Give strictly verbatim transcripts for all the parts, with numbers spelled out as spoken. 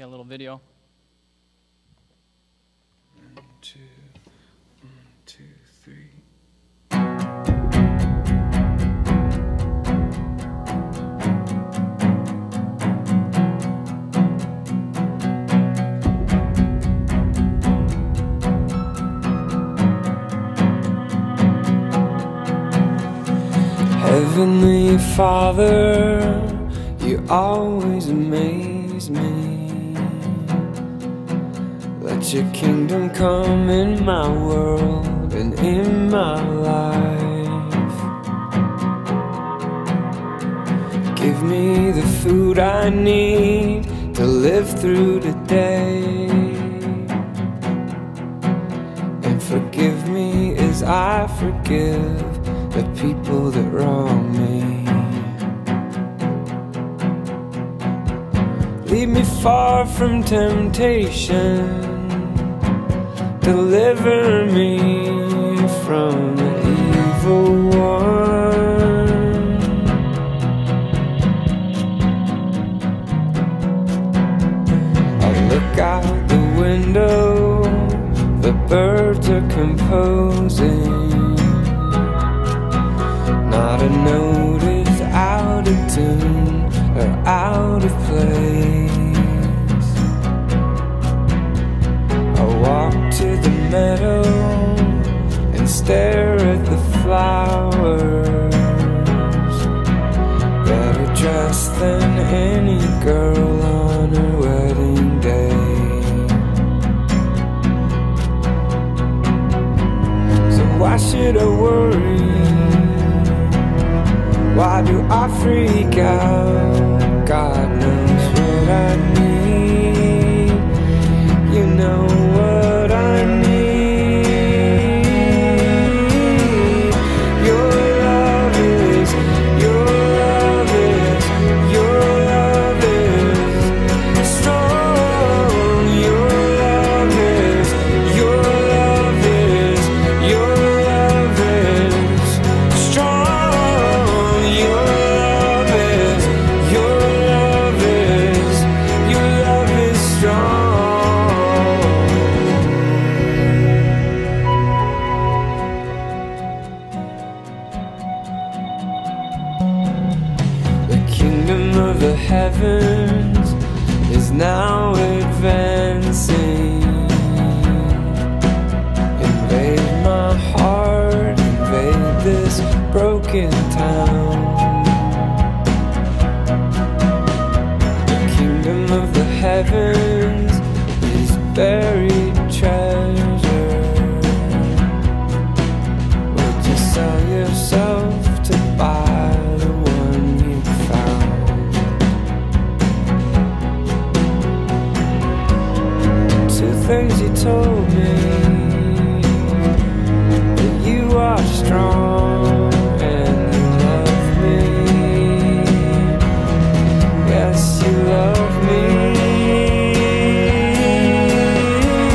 Got a little video. One, two, one, two, three. Heavenly Father, you always amaze me. Let your kingdom come in my world and in my life. Give me the food I need to live through the day, and forgive me as I forgive the people that wrong me. Lead me far from temptation, deliver me from the evil one. I look out the window, the birds are composing. Not a note is out of tune or out of place. I walk to the meadow and stare at the flowers, better dressed than any girl on her wedding day. So why should I worry? Why do I freak out? God knows what I need. You know what I need. Your love is, your love is, your love is strong. Your love is, your love is, your love is strong. The heavens is now advancing. Invade my heart, invade this broken town. The kingdom of the heavens is buried treasure. Would you sell yourself to buy the one you found? Two things you told me, that you are strong and you love me. Yes, you love me.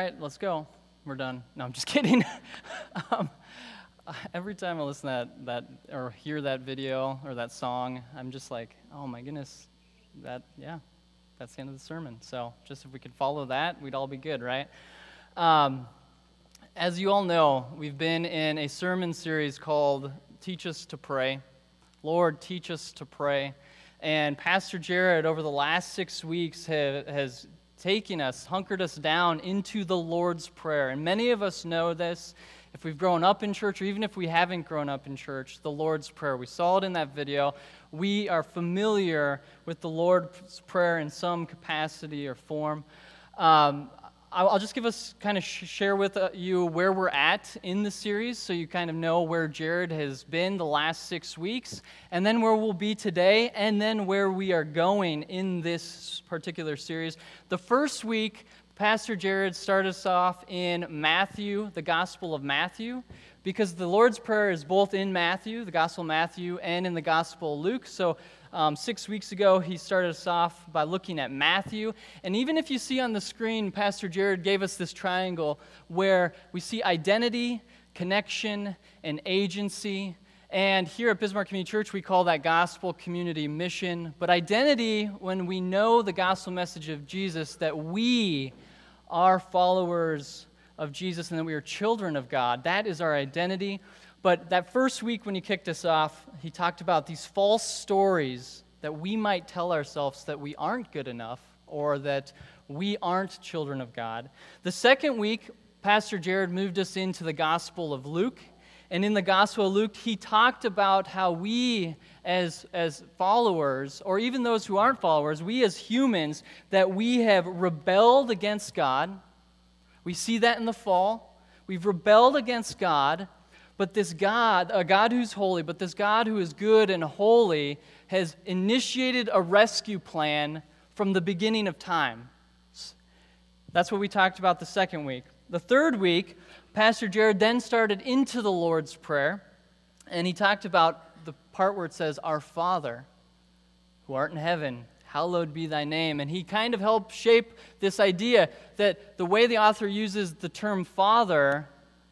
right, let's go. We're done. No, I'm just kidding. um, every time I listen to that, that or hear that video or that song, I'm just like, oh my goodness, that, yeah, that's the end of the sermon. So just if we could follow that, we'd all be good, right? Um, as you all know, we've been in a sermon series called Teach Us to Pray. Lord, teach us to pray. And Pastor Jared, over the last six weeks, ha- has taken us, hunkered us down into the Lord's Prayer. And many of us know this. If we've grown up in church, or even if we haven't grown up in church, the Lord's Prayer. We saw it in that video. We are familiar with the Lord's Prayer in some capacity or form. Um, I'll just give us, kind of sh- share with you where we're at in the series, so you kind of know where Jared has been the last six weeks, and then where we'll be today, and then where we are going in this particular series. The first week, Pastor Jared started us off in Matthew, the Gospel of Matthew, because the Lord's Prayer is both in Matthew, the Gospel of Matthew, and in the Gospel of Luke. So um, six weeks ago, he started us off by looking at Matthew. And even if you see on the screen, Pastor Jared gave us this triangle where we see identity, connection, and agency. And here at Bismarck Community Church, we call that gospel community mission. But identity, when we know the gospel message of Jesus, that we are followers of Jesus and that we are children of God, that is our identity. But that first week when he kicked us off, he talked about these false stories that we might tell ourselves that we aren't good enough or that we aren't children of God. The second week, Pastor Jared moved us into the Gospel of Luke. And in the Gospel of Luke, he talked about how we as, as followers, or even those who aren't followers, we as humans, that we have rebelled against God. We see that in the fall. We've rebelled against God, but this God, a God who's holy, but this God who is good and holy has initiated a rescue plan from the beginning of time. That's what we talked about the second week. The third week, Pastor Jared then started into the Lord's Prayer, and he talked about the part where it says, Our Father, who art in heaven, hallowed be thy name. And he kind of helped shape this idea that the way the author uses the term Father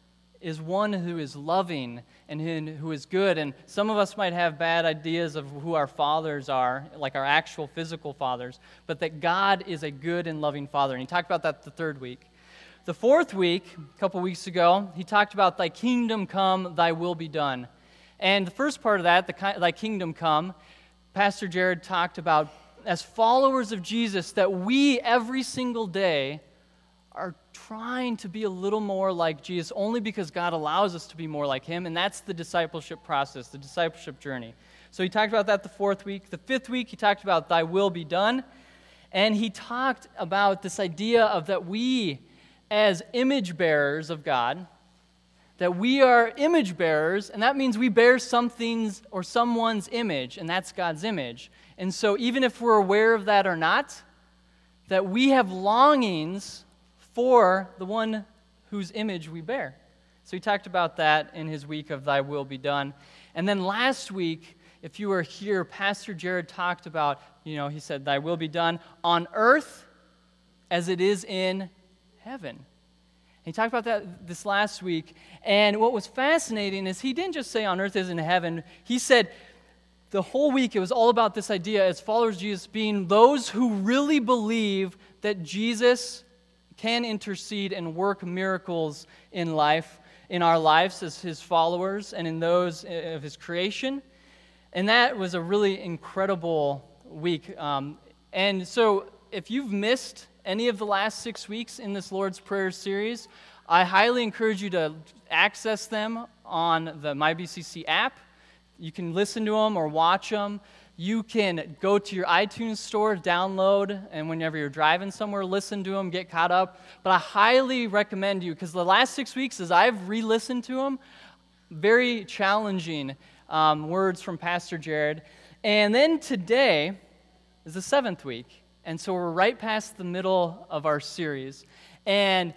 is one who is loving and who is good. And some of us might have bad ideas of who our fathers are, like our actual physical fathers, but that God is a good and loving Father. And he talked about that the third week. The fourth week, a couple weeks ago, he talked about thy kingdom come, thy will be done. And the first part of that, the, thy kingdom come, Pastor Jared talked about as followers of Jesus that we every single day are trying to be a little more like Jesus only because God allows us to be more like him, and that's the discipleship process, the discipleship journey. So he talked about that the fourth week. The fifth week, he talked about thy will be done, and he talked about this idea of that we, as image bearers of God, that we are image bearers, and that means we bear something's or someone's image, and that's God's image. And so even if we're aware of that or not, that we have longings for the one whose image we bear. So he talked about that in his week of Thy Will Be Done. And then last week, if you were here, Pastor Jared talked about, you know, he said, Thy will be done on earth as it is in heaven. He talked about that this last week. And what was fascinating is he didn't just say on earth as in heaven. He said the whole week it was all about this idea as followers of Jesus being those who really believe that Jesus can intercede and work miracles in life, in our lives as his followers and in those of his creation. And that was a really incredible week. Um, and so if you've missed any of the last six weeks in this Lord's Prayer series, I highly encourage you to access them on the My B C C app. You can listen to them or watch them. You can go to your iTunes store, download, and whenever you're driving somewhere, listen to them, get caught up. But I highly recommend you, because the last six weeks, as I've re-listened to them, very challenging um, words from Pastor Jared. And then today is the seventh week. And so we're right past the middle of our series. And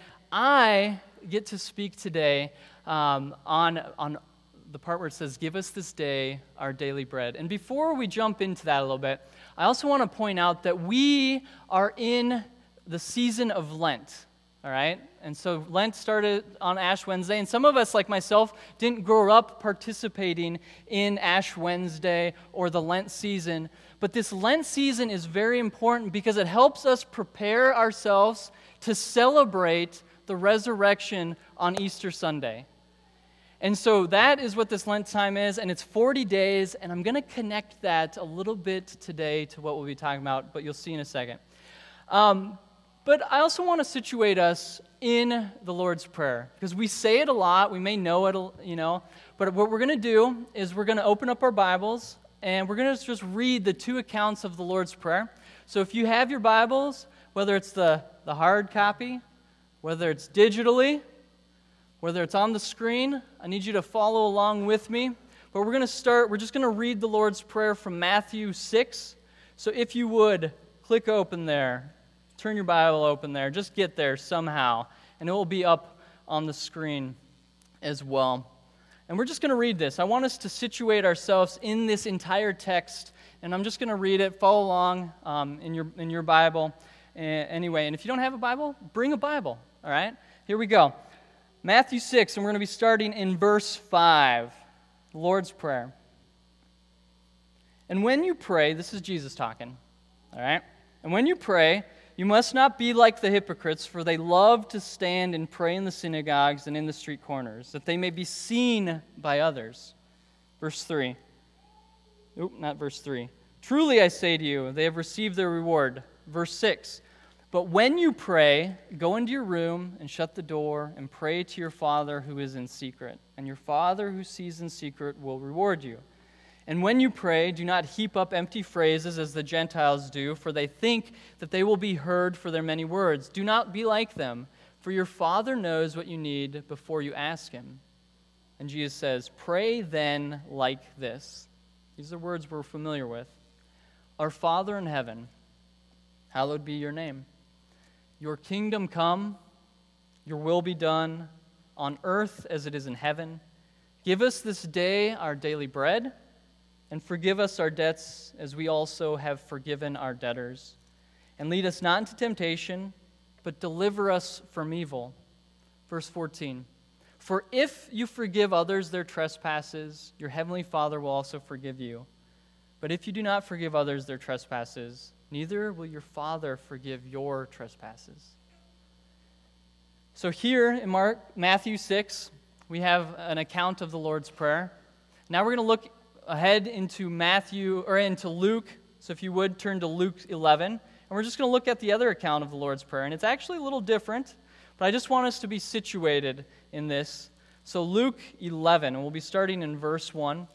I get to speak today um, on on the part where it says, give us this day our daily bread. And before we jump into that a little bit, I also want to point out that we are in the season of Lent. all right? And so Lent started on Ash Wednesday, and some of us, like myself, didn't grow up participating in Ash Wednesday or the Lent season. But this Lent season is very important because it helps us prepare ourselves to celebrate the resurrection on Easter Sunday. And so that is what this Lent time is, and it's forty days, and I'm going to connect that a little bit today to what we'll be talking about, but you'll see in a second. Um, but I also want to situate us in the Lord's Prayer, because we say it a lot, we may know it, you know, but what we're going to do is we're going to open up our Bibles, and we're going to just read the two accounts of the Lord's Prayer. So if you have your Bibles, whether it's the, the hard copy, whether it's digitally, whether it's on the screen, I need you to follow along with me. But we're going to start, we're just going to read the Lord's Prayer from Matthew six. So if you would, click open there. Turn your Bible open there. Just get there somehow. And it will be up on the screen as well. And we're just going to read this. I want us to situate ourselves in this entire text. And I'm just going to read it. Follow along um, in your in your Bible. Uh, anyway, and if you don't have a Bible, bring a Bible. All right? Here we go. Matthew six, and we're going to be starting in verse five, the Lord's Prayer. And when you pray, this is Jesus talking, all right? And when you pray, you must not be like the hypocrites, for they love to stand and pray in the synagogues and in the street corners, that they may be seen by others. Verse three. Oop, not verse three. Truly I say to you, they have received their reward. Verse six. But when you pray, go into your room and shut the door and pray to your Father who is in secret. And your Father who sees in secret will reward you. And when you pray, do not heap up empty phrases as the Gentiles do, for they think that they will be heard for their many words. Do not be like them, for your Father knows what you need before you ask Him. And Jesus says, pray then like this. These are words we're familiar with. Our Father in heaven, hallowed be your name. Your kingdom come, your will be done, on earth as it is in heaven. Give us this day our daily bread, and forgive us our debts as we also have forgiven our debtors. And lead us not into temptation, but deliver us from evil. Verse fourteen. For if you forgive others their trespasses, your heavenly Father will also forgive you. But if you do not forgive others their trespasses, neither will your Father forgive your trespasses. So here in Mark, Matthew six, we have an account of the Lord's Prayer. Now we're going to look ahead into Matthew, or into Luke. So if you would, turn to Luke eleven. And we're just going to look at the other account of the Lord's Prayer. And it's actually a little different, but I just want us to be situated in this. So Luke eleven, and we'll be starting in verse one.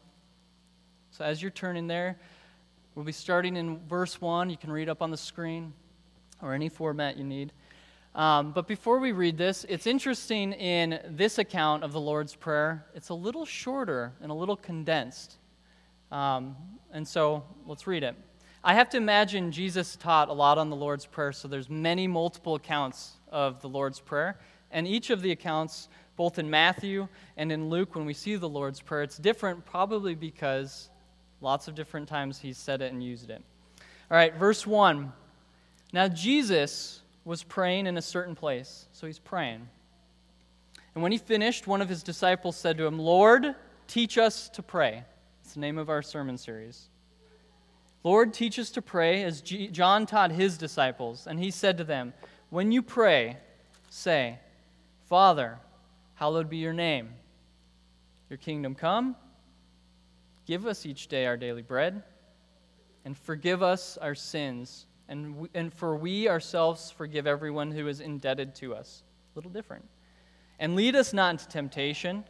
So as you're turning there, we'll be starting in verse one. You can read up on the screen or any format you need. Um, but before we read this, it's interesting in this account of the Lord's Prayer, it's a little shorter and a little condensed. Um, and so let's read it. I have to imagine Jesus taught a lot on the Lord's Prayer, so there's many multiple accounts of the Lord's Prayer. And each of the accounts, both in Matthew and in Luke, when we see the Lord's Prayer, it's different probably because lots of different times He's said it and used it. All right, verse one. Now Jesus was praying in a certain place, so He's praying. And when He finished, one of His disciples said to Him, Lord, teach us to pray. It's the name of our sermon series. Lord, teach us to pray as G- John taught his disciples. And He said to them, when you pray, say, Father, hallowed be your name. Your kingdom come. Give us each day our daily bread, and forgive us our sins, and we, and for we ourselves forgive everyone who is indebted to us. A little different. And lead us not into temptation.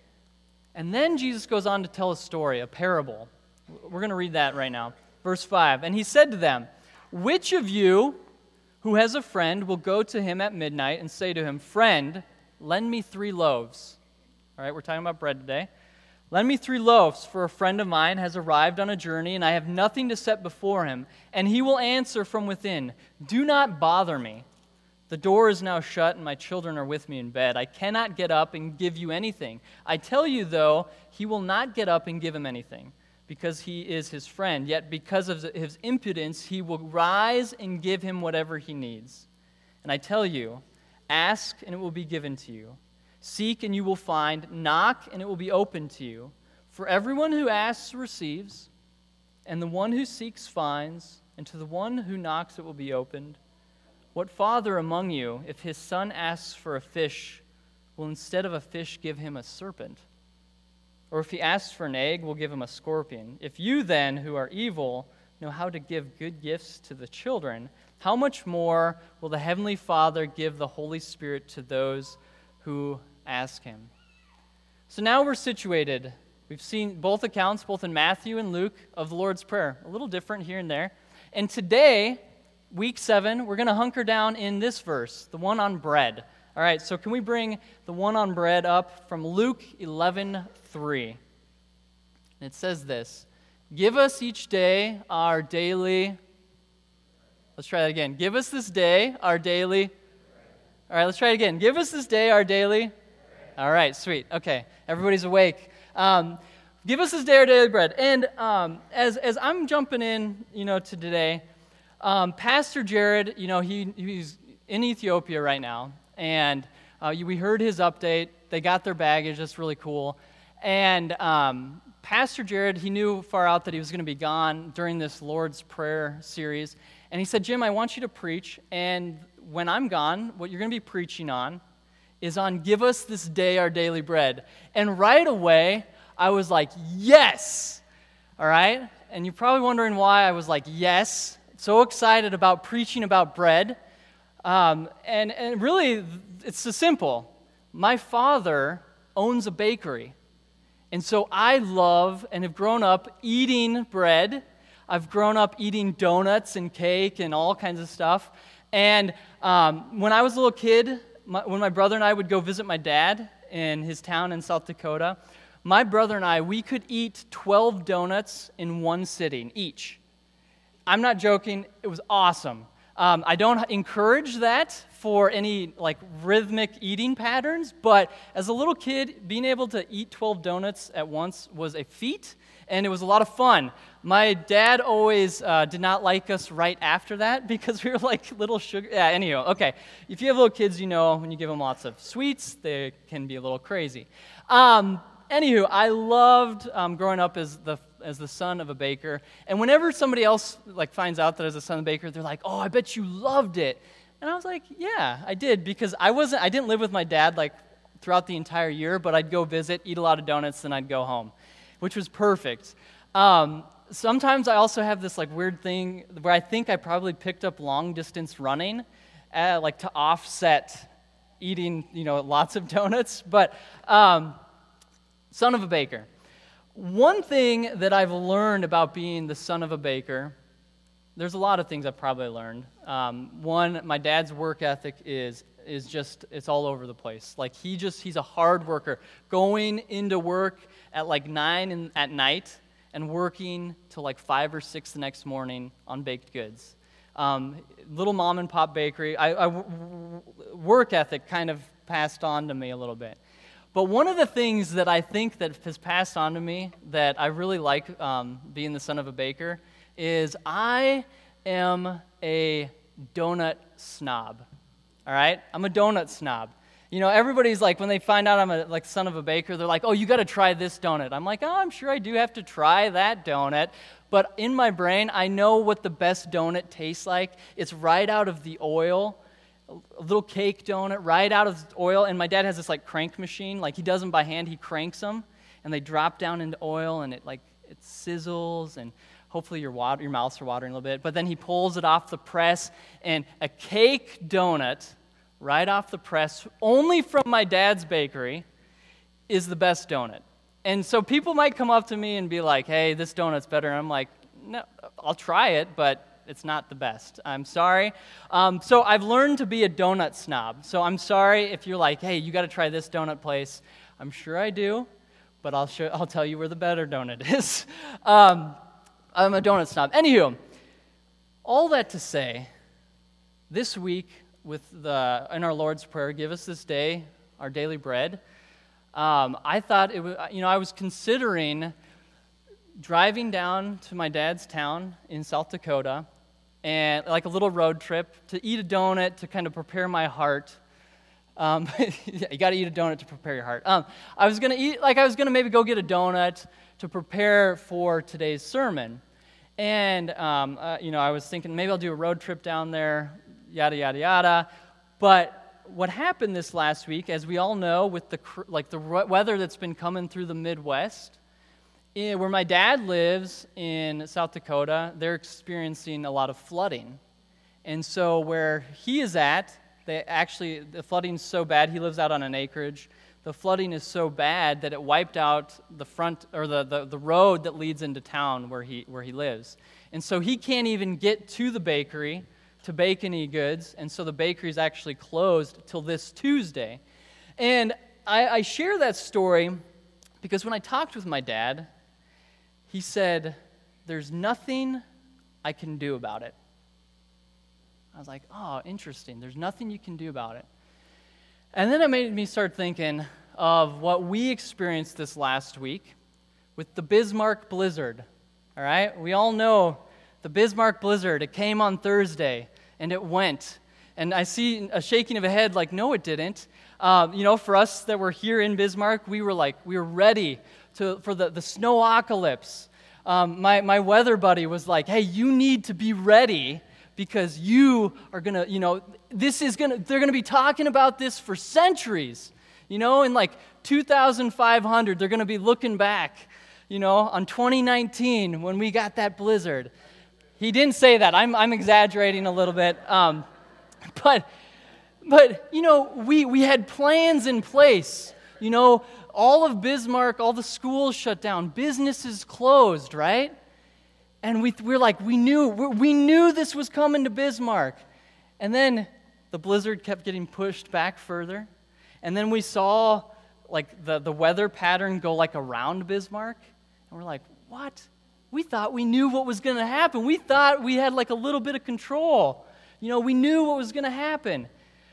And then Jesus goes on to tell a story, a parable. We're going to read that right now. Verse five. And He said to them, which of you who has a friend will go to him at midnight and say to him, Friend, lend me three loaves. All right, we're talking about bread today. Lend me three loaves, for a friend of mine has arrived on a journey, and I have nothing to set before him. And he will answer from within, Do not bother me. The door is now shut, and my children are with me in bed. I cannot get up and give you anything. I tell you, though, he will not get up and give him anything, because he is his friend. Yet because of his impudence, he will rise and give him whatever he needs. And I tell you, Ask, and it will be given to you. Seek, and you will find. Knock, and it will be opened to you. For everyone who asks receives, and the one who seeks finds, and to the one who knocks it will be opened. What father among you, if his son asks for a fish, will instead of a fish give him a serpent? Or if he asks for an egg, will give him a scorpion? If you then, who are evil, know how to give good gifts to the children, how much more will the Heavenly Father give the Holy Spirit to those who ask him? So now we're situated. We've seen both accounts, both in Matthew and Luke, of the Lord's Prayer. A little different here and there. And today, week seven, we're going to hunker down in this verse, the one on bread. All right, so can we bring the one on bread up from Luke eleven three? It says this, give us each day our daily, let's try that again. Give us this day our daily, all right, let's try it again. Give us this day our daily, all right, sweet, okay, everybody's awake. Um, give us this day our daily bread. And um, as as I'm jumping in, you know, to today, um, Pastor Jared, you know, he he's in Ethiopia right now, and uh, we heard his update. They got their baggage. That's really cool. And um, Pastor Jared, he knew far out that he was going to be gone during this Lord's Prayer series, and he said, Jim, I want you to preach, and when I'm gone, what you're going to be preaching on is on give us this day our daily bread. And right away, I was like, yes! All right? And you're probably wondering why I was like, yes. So excited about preaching about bread. Um, and, and really, it's so simple. My father owns a bakery. And so I love and have grown up eating bread. I've grown up eating donuts and cake and all kinds of stuff. And um, when I was a little kid, My, when my brother and I would go visit my dad in his town in South Dakota, my brother and I, we could eat twelve donuts in one sitting each. I'm not joking. It was awesome. Um, I don't encourage that for any like rhythmic eating patterns, but as a little kid, being able to eat twelve donuts at once was a feat, and it was a lot of fun. My dad always uh, did not like us right after that because we were like little sugar. Yeah, anyhow, okay. If you have little kids, you know when you give them lots of sweets, they can be a little crazy. Um, anywho, I loved um, growing up as the as the son of a baker, and whenever somebody else like finds out that I was the son of a baker, they're like, "Oh, I bet you loved it." And I was like, "Yeah, I did," because I wasn't. I didn't live with my dad like throughout the entire year, but I'd go visit, eat a lot of donuts, then I'd go home, which was perfect. Um, Sometimes I also have this like weird thing where I think I probably picked up long distance running, uh, like to offset eating, you know, lots of donuts. But um, son of a baker. One thing that I've learned about being the son of a baker, there's a lot of things I've probably learned. Um, one, my dad's work ethic is is just, it's all over the place. Like he just, he's a hard worker. Going into work at like nine in, at night, and working till like five or six the next morning on baked goods. Um, little mom and pop bakery. I, I, work ethic kind of passed on to me a little bit. But one of the things that I think that has passed on to me that I really like um, being the son of a baker is I am a donut snob. All right? I'm a donut snob. You know, everybody's like, when they find out I'm a like son of a baker, they're like, oh, you got to try this donut. I'm like, oh, I'm sure I do have to try that donut. But in my brain, I know what the best donut tastes like. It's right out of the oil, a little cake donut, right out of the oil. And my dad has this like crank machine. Like he does them by hand. He cranks them, and they drop down into oil, and it like it sizzles, and hopefully your water, your mouths are watering a little bit. But then he pulls it off the press, and a cake donut right off the press, only from my dad's bakery, is the best donut. And so people might come up to me and be like, hey, this donut's better. And I'm like, no, I'll try it, but it's not the best. I'm sorry. Um, so I've learned to be a donut snob. So I'm sorry if you're like, hey, you got to try this donut place. I'm sure I do, but I'll show, I'll tell you where the better donut is. um, I'm a donut snob. Anywho, all that to say, this week, with the in our Lord's Prayer, give us this day our daily bread. Um, I thought it was, you know, I was considering driving down to my dad's town in South Dakota, and like a little road trip to eat a donut to kind of prepare my heart Um, you got to eat a donut to prepare your heart. Um, I was going to eat, like I was going to maybe go get a donut to prepare for today's sermon. And, um, uh, you know, I was thinking maybe I'll do a road trip down there, yada, yada, yada. But what happened this last week, as we all know, with the like the weather that's been coming through the Midwest, eh, where my dad lives in South Dakota, they're experiencing a lot of flooding. And so where he is at, they actually, the flooding's so bad, he lives out on an acreage. The flooding is so bad that it wiped out the front, or the, the, the road that leads into town where he where he lives. And so he can't even get to the bakery to bake any goods, and so the bakery is actually closed till this Tuesday. And I, I share that story because when I talked with my dad, he said, "There's nothing I can do about it." I was like, oh, interesting. There's nothing you can do about it. And then it made me start thinking of what we experienced this last week with the Bismarck blizzard. All right? We all know the Bismarck blizzard. It came on Thursday, and it went. And I see a shaking of a head like, no, it didn't. Um, you know, for us that were here in Bismarck, we were like, we were ready to for the, the snow-apocalypse. Um, my, my weather buddy was like, hey, you need to be ready because you are going to, you know, this is going to, they're going to be talking about this for centuries. You know, in like two thousand five hundred, they're going to be looking back, you know, on twenty nineteen when we got that blizzard. He didn't say that. I'm I'm exaggerating a little bit. Um, but, but you know, we, we had plans in place. You know, all of Bismarck, all the schools shut down, businesses closed, right? And we we're like, we knew, we knew this was coming to Bismarck. And then the blizzard kept getting pushed back further. And then we saw like the, the weather pattern go like around Bismarck. And we're like, what? We thought we knew what was going to happen. We thought we had like a little bit of control. You know, we knew what was going to happen.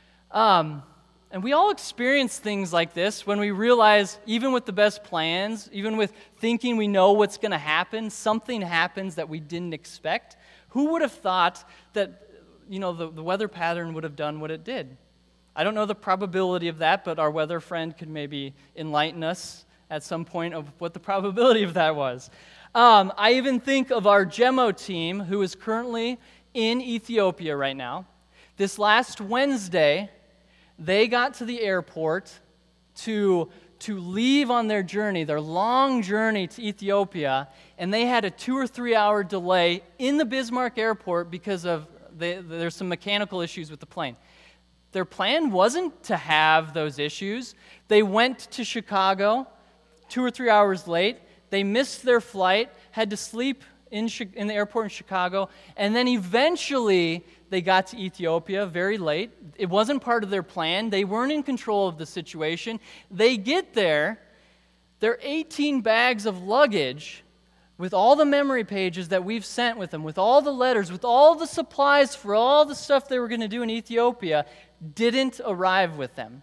Um, and we all experience things like this when we realize, even with the best plans, even with thinking we know what's going to happen, something happens that we didn't expect. Who would have thought that, you know, the, the weather pattern would have done what it did? I don't know the probability of that, but our weather friend could maybe enlighten us at some point of what the probability of that was. Um, I even think of our Gemo team, who is currently in Ethiopia right now. This last Wednesday, they got to the airport to, to leave on their journey, their long journey to Ethiopia, and they had a two or three hour delay in the Bismarck airport because of the, there's some mechanical issues with the plane. Their plan wasn't to have those issues. They went to Chicago two or three hours late. They missed their flight, had to sleep in, in the airport in Chicago, and then eventually they got to Ethiopia very late. It wasn't part of their plan. They weren't in control of the situation. They get there, their eighteen bags of luggage with all the memory pages that we've sent with them, with all the letters, with all the supplies for all the stuff they were going to do in Ethiopia, didn't arrive with them.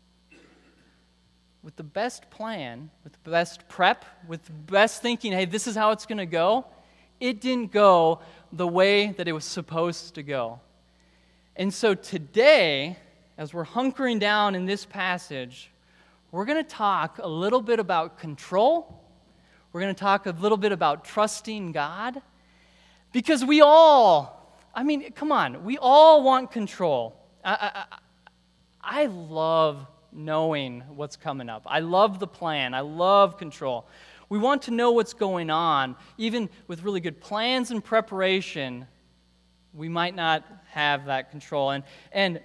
With the best plan, with the best prep, with the best thinking, hey, this is how it's going to go, it didn't go the way that it was supposed to go. And so today, as we're hunkering down in this passage, we're going to talk a little bit about control. We're going to talk a little bit about trusting God. Because we all, I mean, come on, we all want control. I, I, I love knowing what's coming up. I love the plan. I love control. We want to know what's going on. Even with really good plans and preparation, we might not have that control. And and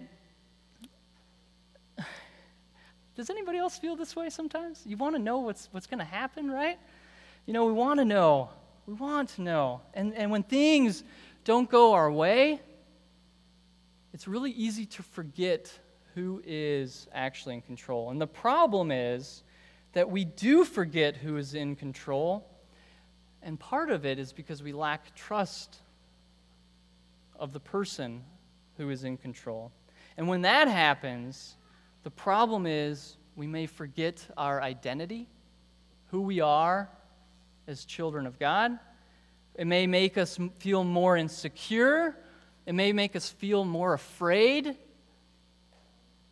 does anybody else feel this way sometimes? You want to know what's what's going to happen, right? You know, we want to know. We want to know. And and when things don't go our way, it's really easy to forget who is actually in control. And the problem is that we do forget who is in control, and part of it is because we lack trust of the person who is in control. And when that happens, the problem is we may forget our identity, who we are as children of God. It may make us feel more insecure. It may make us feel more afraid.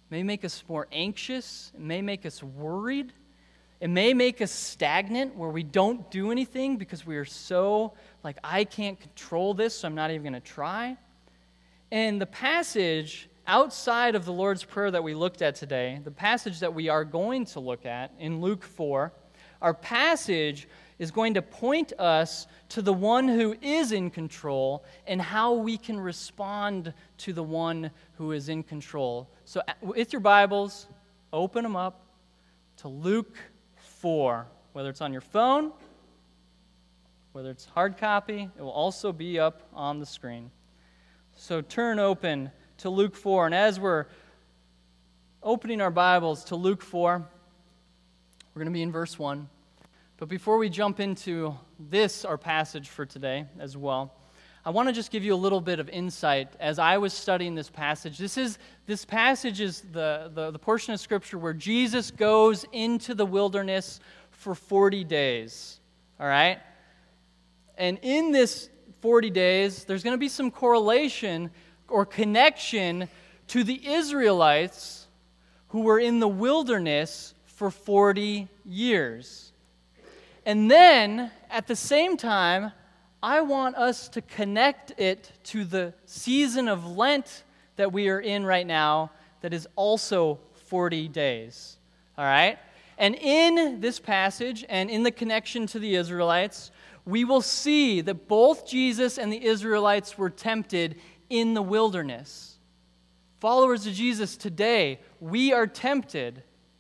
may make us more anxious, it may make us worried, it may make us stagnant where we don't do anything because we are so like, I can't control this, so I'm not even going to try. And the passage outside of the Lord's Prayer that we looked at today, the passage that we are going to look at in Luke four, our passage is going to point us to the one who is in control and how we can respond to the one who is in control. So with your Bibles, open them up to Luke four, whether it's on your phone, whether it's hard copy, it will also be up on the screen. So turn open to Luke four, and as we're opening our Bibles to Luke four, we're going to be in verse one. But before we jump into this, our passage for today as well, I want to just give you a little bit of insight as I was studying this passage. This is this passage is the, the, the portion of Scripture where Jesus goes into the wilderness for forty days, all right? And in this forty days, there's going to be some correlation or connection to the Israelites who were in the wilderness for forty years. And then, at the same time, I want us to connect it to the season of Lent that we are in right now that is also forty days. All right? And in this passage and in the connection to the Israelites, we will see that both Jesus and the Israelites were tempted in the wilderness. Followers of Jesus today, we are tempted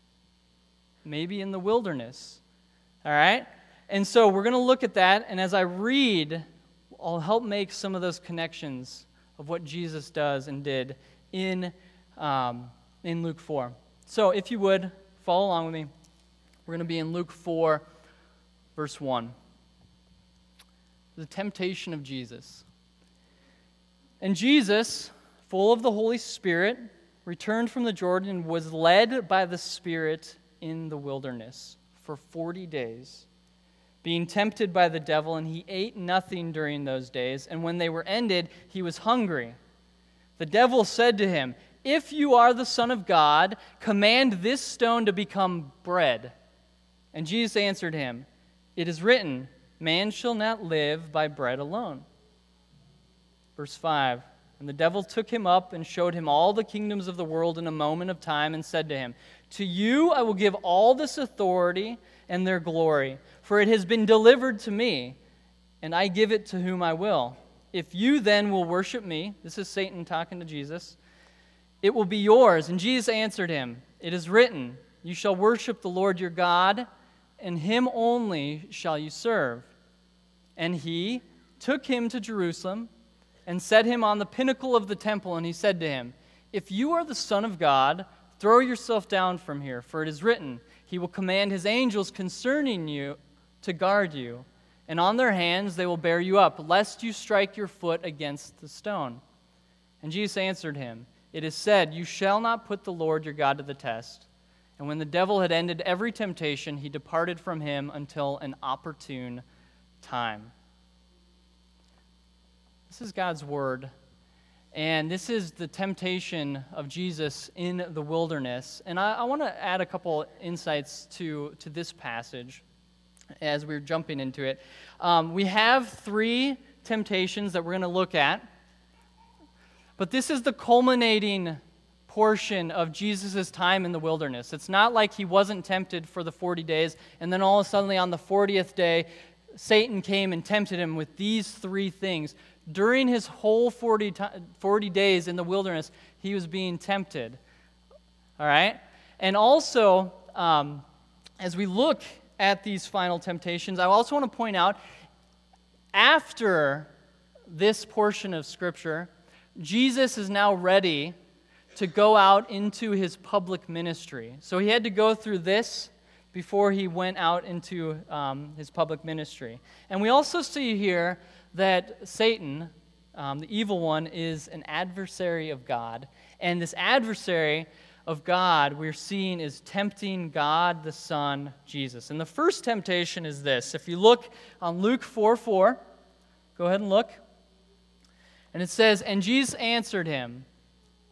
maybe in the wilderness. All right? And so we're going to look at that, and as I read, I'll help make some of those connections of what Jesus does and did in, um, in Luke four. So if you would, follow along with me. We're going to be in Luke four, verse one. The temptation of Jesus. And Jesus, full of the Holy Spirit, returned from the Jordan and was led by the Spirit in the wilderness for forty days, being tempted by the devil, and he ate nothing during those days, and when they were ended, he was hungry. The devil said to him, "If you are the Son of God, command this stone to become bread." And Jesus answered him, "It is written, man shall not live by bread alone." Verse five, and the devil took him up and showed him all the kingdoms of the world in a moment of time, and said to him, "To you I will give all this authority and their glory, for it has been delivered to me, and I give it to whom I will. If you then will worship me," this is Satan talking to Jesus, "it will be yours." And Jesus answered him, "It is written, you shall worship the Lord your God, and him only shall you serve." And he took him to Jerusalem and set him on the pinnacle of the temple, and he said to him, "If you are the Son of God, throw yourself down from here, for it is written, he will command his angels concerning you to guard you, and on their hands they will bear you up, lest you strike your foot against the stone." And Jesus answered him, "It is said, you shall not put the Lord your God to the test." And when the devil had ended every temptation, he departed from him until an opportune time. This is God's word. And this is the temptation of Jesus in the wilderness. And I, I want to add a couple insights to, to this passage as we're jumping into it. Um, we have three temptations that we're going to look at. But this is the culminating portion of Jesus' time in the wilderness. It's not like he wasn't tempted for the forty days, and then all of a sudden on the fortieth day, Satan came and tempted him with these three things. During his whole forty, forty days in the wilderness, he was being tempted. All right? And also, um, as we look at these final temptations, I also want to point out, after this portion of Scripture, Jesus is now ready to go out into his public ministry. So he had to go through this before he went out into um, his public ministry. And we also see here that Satan, um, the evil one, is an adversary of God. And this adversary of God we're seeing is tempting God the Son, Jesus. And the first temptation is this. If you look on Luke four four, go ahead and look. And it says, "And Jesus answered him,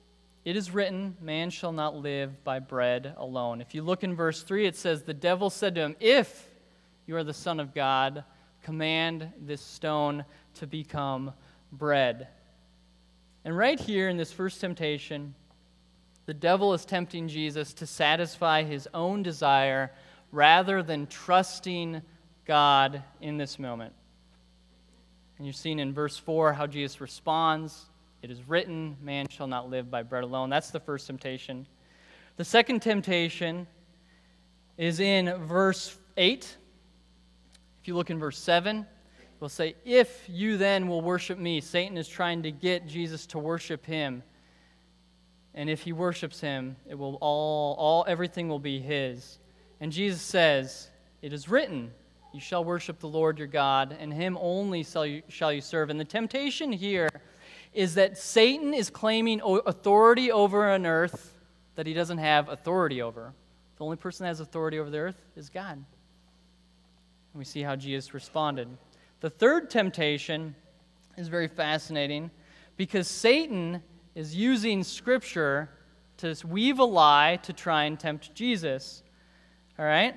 It is written, man shall not live by bread alone. If you look in verse three, it says, the devil said to him, if you are the Son of God, command this stone to become bread. And right here in this first temptation, the devil is tempting Jesus to satisfy his own desire rather than trusting God in this moment. And you're seeing in verse four how Jesus responds. It is written, man shall not live by bread alone. That's the first temptation. The second temptation is in verse eight. If you look in verse seven, it will say, if you then will worship me. Satan is trying to get Jesus to worship him. And if he worships him, it will all, all everything will be his. And Jesus says, it is written, you shall worship the Lord your God, and him only shall you, shall you serve. And the temptation here is that Satan is claiming authority over an earth that he doesn't have authority over. The only person that has authority over the earth is God. And we see how Jesus responded. The third temptation is very fascinating because Satan is using Scripture to weave a lie to try and tempt Jesus. All right?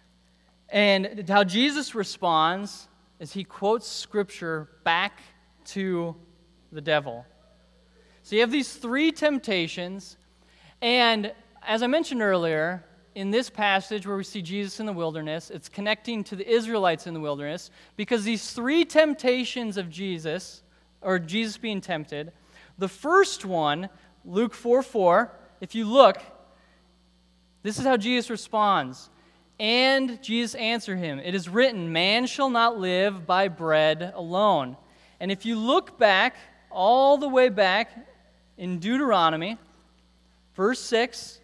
And how Jesus responds is he quotes Scripture back to the devil. So you have these three temptations, and as I mentioned earlier, in this passage where we see Jesus in the wilderness, it's connecting to the Israelites in the wilderness, because these three temptations of Jesus, or Jesus being tempted, the first one, Luke four four, if you look, this is how Jesus responds. And Jesus answered him, it is written, man shall not live by bread alone. And if you look back, all the way back in Deuteronomy, verse six,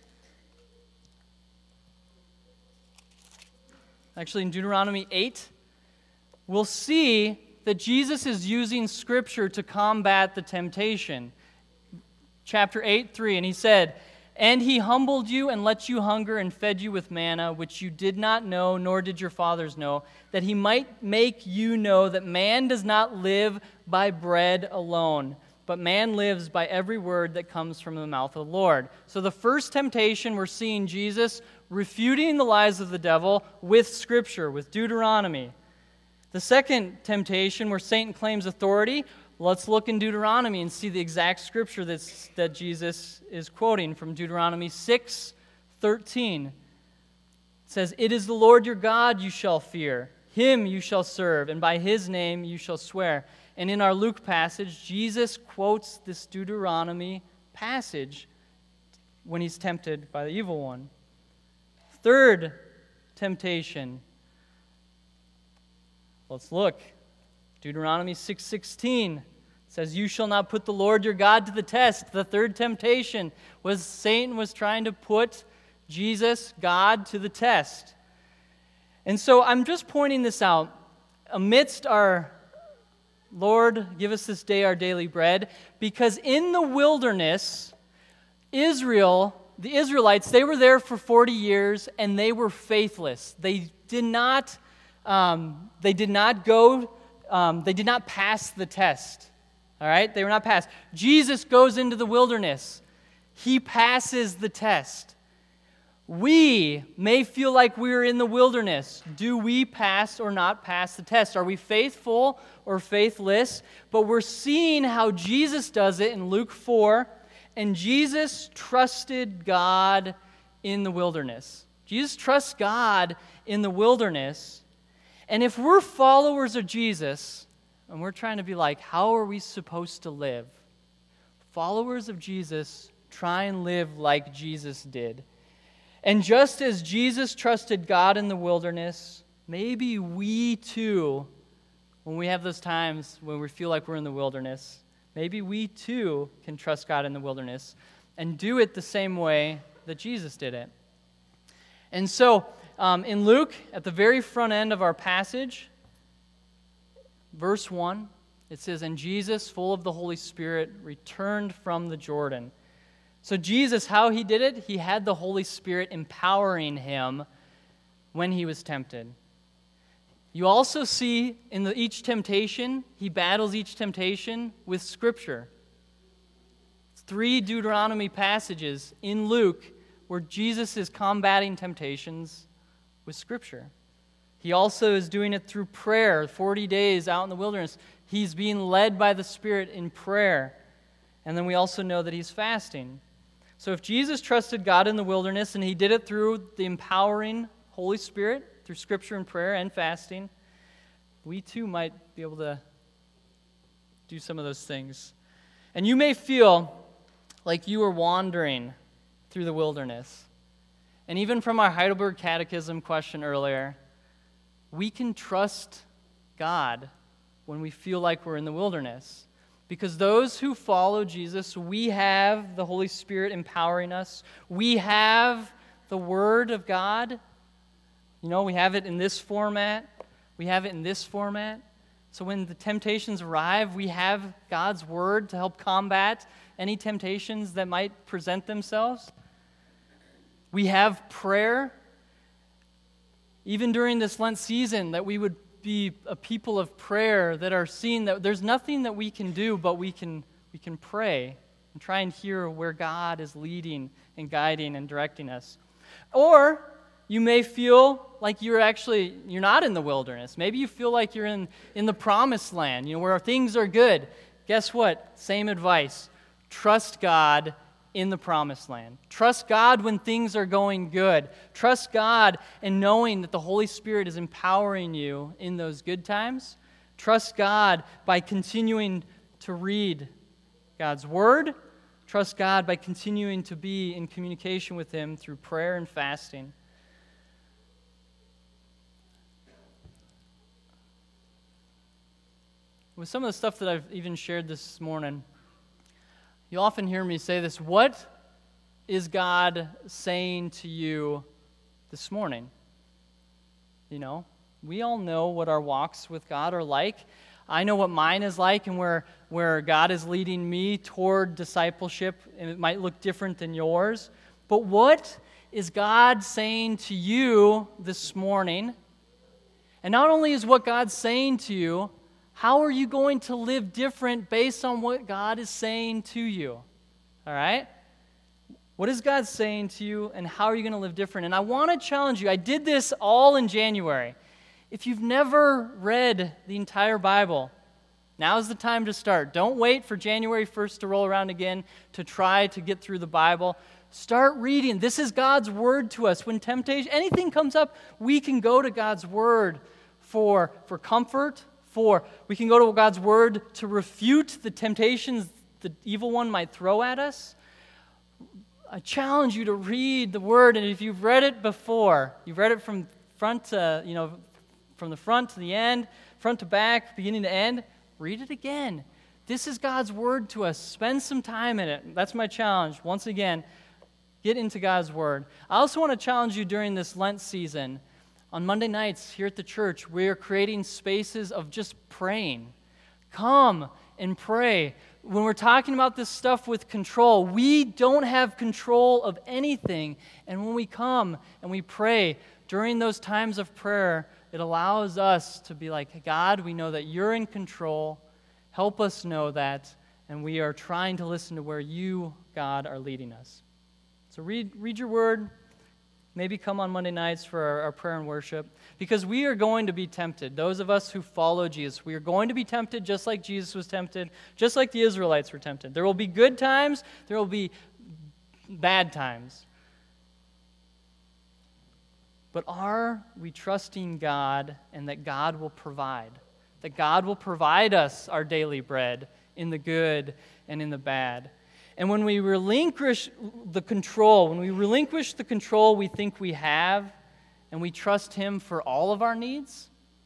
actually in Deuteronomy eight, we'll see that Jesus is using Scripture to combat the temptation. Chapter eight, three, and he said, and he humbled you and let you hunger and fed you with manna, which you did not know, nor did your fathers know, that he might make you know that man does not live by bread alone, but man lives by every word that comes from the mouth of the Lord. So the first temptation, we're seeing Jesus refuting the lies of the devil with Scripture, with Deuteronomy. The second temptation, where Satan claims authority, let's look in Deuteronomy and see the exact Scripture that's, that Jesus is quoting from Deuteronomy six thirteen. It says, it is the Lord your God you shall fear. Him you shall serve, and by his name you shall swear. And in our Luke passage, Jesus quotes this Deuteronomy passage when he's tempted by the evil one. Third temptation. Let's look. Deuteronomy six sixteen says, you shall not put the Lord your God to the test. The third temptation was Satan was trying to put Jesus, God, to the test. And so I'm just pointing this out. Amidst our Lord, give us this day our daily bread, because in the wilderness, Israel, the Israelites, they were there for forty years, and they were faithless. They did not, um, they did not go, um, they did not pass the test. All right, they were not passed. Jesus goes into the wilderness. He passes the test. We may feel like we're in the wilderness. Do we pass or not pass the test? Are we faithful or faithless? But we're seeing how Jesus does it in Luke four, and Jesus trusted God in the wilderness. Jesus trusts God in the wilderness. And if we're followers of Jesus, and we're trying to be like, how are we supposed to live? Followers of Jesus try and live like Jesus did. And just as Jesus trusted God in the wilderness, maybe we too, when we have those times when we feel like we're in the wilderness, maybe we too can trust God in the wilderness and do it the same way that Jesus did it. And so, um, in Luke, at the very front end of our passage, verse one, it says, and Jesus, full of the Holy Spirit, returned from the Jordan. So Jesus, how he did it, he had the Holy Spirit empowering him when he was tempted. You also see in the, each temptation, he battles each temptation with Scripture. three Deuteronomy passages in Luke where Jesus is combating temptations with Scripture. He also is doing it through prayer, forty days out in the wilderness. He's being led by the Spirit in prayer. And then we also know that he's fasting. So if Jesus trusted God in the wilderness, and he did it through the empowering Holy Spirit, through Scripture and prayer and fasting, we too might be able to do some of those things. And you may feel like you are wandering through the wilderness. And even from our Heidelberg Catechism question earlier, we can trust God when we feel like we're in the wilderness. Because those who follow Jesus, we have the Holy Spirit empowering us. We have the Word of God. You know, we have it in this format. We have it in this format. So when the temptations arrive, we have God's Word to help combat any temptations that might present themselves. We have prayer. Even during this Lent season, that we would be a people of prayer that are seeing that there's nothing that we can do, but we can we can pray and try and hear where God is leading and guiding and directing us. Or you may feel like you're actually, you're not in the wilderness. Maybe you feel like you're in, in the promised land, you know, where things are good. Guess what? Same advice. Trust God in the promised land. Trust God when things are going good. Trust God in knowing that the Holy Spirit is empowering you in those good times. Trust God by continuing to read God's Word. Trust God by continuing to be in communication with Him through prayer and fasting. With some of the stuff that I've even shared this morning, you often hear me say this: what is God saying to you this morning? You know, we all know what our walks with God are like. I know what mine is like, and where, where God is leading me toward discipleship, and it might look different than yours. But what is God saying to you this morning? And not only is what God's saying to you, how are you going to live different based on what God is saying to you? All right? What is God saying to you, and how are you going to live different? And I want to challenge you. I did this all in January. If you've never read the entire Bible, now's the time to start. Don't wait for January first to roll around again to try to get through the Bible. Start reading. This is God's Word to us. When temptation, anything comes up, we can go to God's Word for, for comfort. For we can go to God's Word to refute the temptations the evil one might throw at us. I challenge you to read the Word, and if you've read it before, you've read it from front to, you know, from the front to the end, front to back, beginning to end, read it again. This is God's Word to us. Spend some time in it. That's my challenge. Once again, get into God's Word. I also want to challenge you during this Lent season. On Monday nights here at the church, we are creating spaces of just praying. Come and pray. When we're talking about this stuff with control, we don't have control of anything. And when we come and we pray during those times of prayer, it allows us to be like, God, we know that you're in control. Help us know that. And we are trying to listen to where you, God, are leading us. So read, read your Word. Maybe come on Monday nights for our, our prayer and worship, because we are going to be tempted. Those of us who follow Jesus, we are going to be tempted just like Jesus was tempted, just like the Israelites were tempted. There will be good times, there will be bad times. But are we trusting God and that God will provide? That God will provide us our daily bread in the good and in the bad. And when we relinquish the control, when we relinquish the control we think we have, and we trust Him for all of our needs,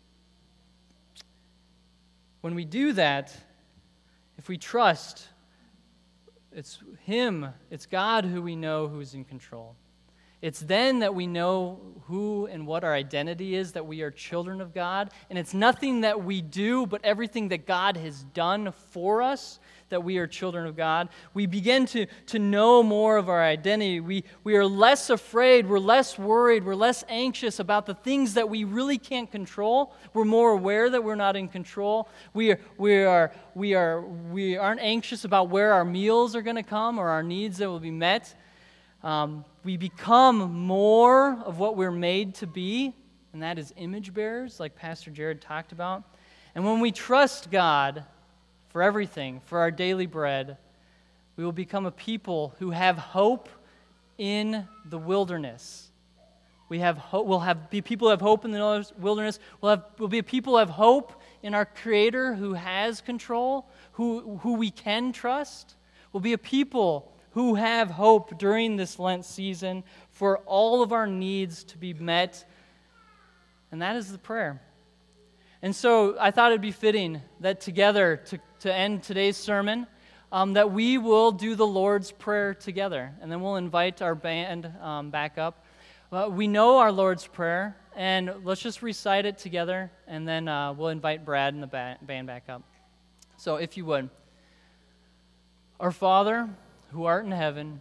when we do that, if we trust, it's Him, it's God who we know who's in control. It's then that we know who and what our identity is, that we are children of God. And it's nothing that we do, but everything that God has done for us, that we are children of God. We begin to, to know more of our identity. We, we are less afraid, we're less worried, we're less anxious about the things that we really can't control. We're more aware that we're not in control. We are, we are, we are, we aren't anxious about where our meals are going to come or our needs that will be met. Um, we become more of what we're made to be, and that is image bearers, like Pastor Jared talked about. And when we trust God for everything, for our daily bread, we will become a people who have hope in the wilderness. We have hope. We'll have be people who have hope in the wilderness. We'll have we'll be a people who have hope in our Creator who has control, who who we can trust. We'll be a people who have hope during this Lent season for all of our needs to be met. And that is the prayer. And so I thought it'd be fitting that together, to, to end today's sermon, um, that we will do the Lord's Prayer together. And then we'll invite our band um, back up. Uh, we know our Lord's Prayer, and let's just recite it together, and then uh, we'll invite Brad and the ba- band back up. So if you would. Our Father, who art in heaven,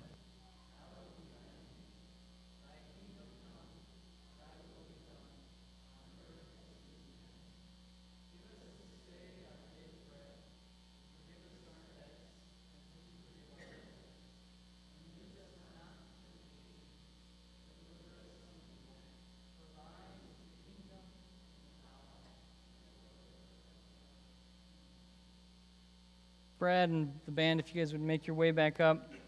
Brad and the band, if you guys would make your way back up.